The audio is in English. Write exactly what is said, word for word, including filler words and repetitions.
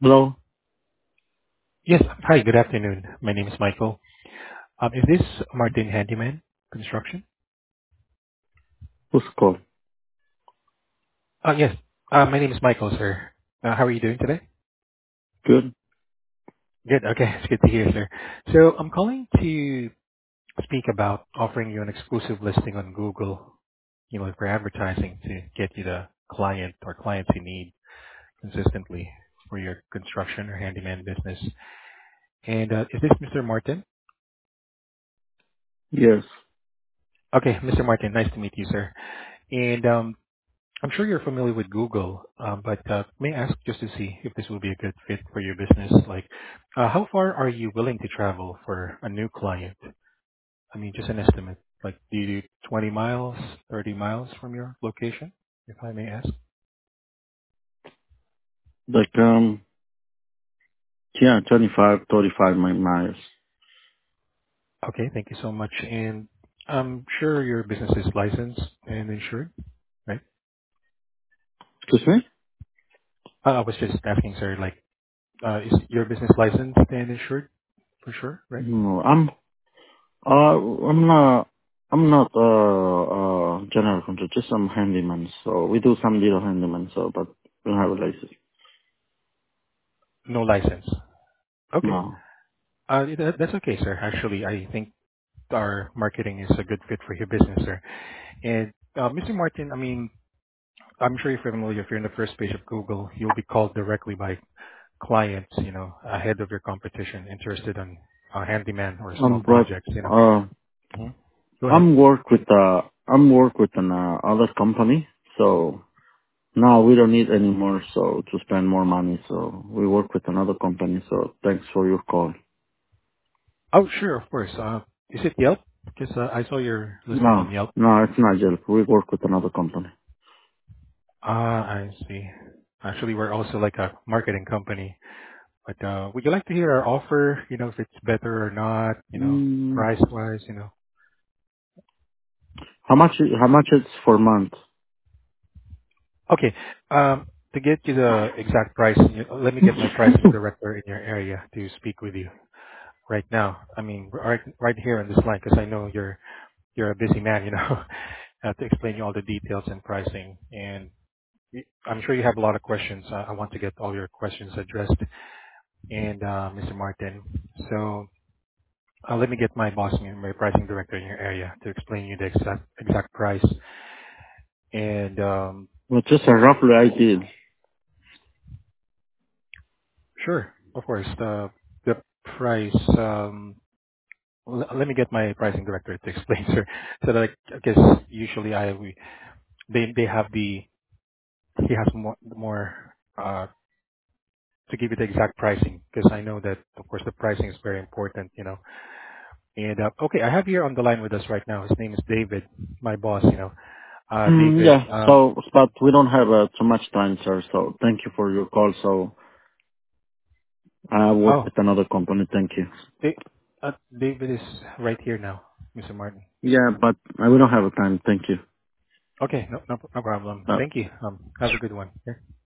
Hello. Yes. Hi, good afternoon. My name is Michael. Um, Is this Martin Handyman Construction? Who's call? Uh, Yes. Uh, My name is Michael, sir. Uh, How are you doing today? Good. Good. Okay. It's good to hear, sir. So I'm calling to speak about offering you an exclusive listing on Google, you know, for advertising to get you the client or clients you need consistently for your construction or handyman business. And uh, Is this Mister Martin? Yes. Okay, Mister Martin, nice to meet you, sir. And um I'm sure you're familiar with Google, um, but uh, may I ask just to see if this will be a good fit for your business? Like, uh, how far are you willing to travel for a new client? I mean, just an estimate. Like, do you do twenty miles, thirty miles from your location, if I may ask? Like um yeah, twenty-five, thirty-five mi- miles. Okay, thank you so much. And I'm sure your business is licensed and insured, right? Excuse me? Uh, I was just asking, sir, like, uh, is your business licensed and insured for sure, right? No, I'm uh I'm not I'm not uh uh general contractor, just some handyman. So we do some little handyman, so but we don't have a license. No license. Okay. No. Uh, that, that's okay, sir. Actually, I think our marketing is a good fit for your business, sir. And uh, Mister Martin, I mean, I'm sure you're familiar. If you're in the first page of Google, you'll be called directly by clients, you know, ahead of your competition, interested in uh, handyman or small Um but projects, you know. uh Mhm. Go ahead. I'm work with uh I'm work with an uh, other company, so now we don't need any more so to spend more money, so we work with another company, so thanks for your call. Oh, sure, of course. Uh, is it Yelp? Because uh, I saw your listing No, on Yelp. no, it's not Yelp. We work with another company. Ah, I see. Actually, we're also like a marketing company. But uh, would you like to hear our offer? You know, if it's better or not? You know, Mm, price wise. You know. how much? How much it's for month? Okay. Um, to get you the exact price, you- let me get my pricing director in your area to speak with you right now. I mean, right, right here on this line, because I know you're you're a busy man, you know, uh, to explain you all the details and pricing. And y- I'm sure you have a lot of questions. Uh, I want to get all your questions addressed. And uh, Mister Martin, so uh, let me get my boss, my pricing director in your area, to explain you the exact exact price. And um, Well, just a rough idea. sure, of course, the the price. Um, L- let me get my pricing director to explain, sir. So that, because usually I we they they have the he has more more uh to give you the exact pricing, because I know that of course the pricing is very important, you know. And uh, okay, I have here on the line with us right now. His name is David, my boss, you know. Uh, Mm, David. yeah. Um, So, but we don't have uh, too much time, sir. So, thank you for your call. So, I work oh, with another company. Thank you. Da- uh, David is right here now, Mister Martin. Yeah, but uh, we don't have a time. Thank you. Okay, no no, no problem. Uh, Thank you. Um, have a good one. Okay?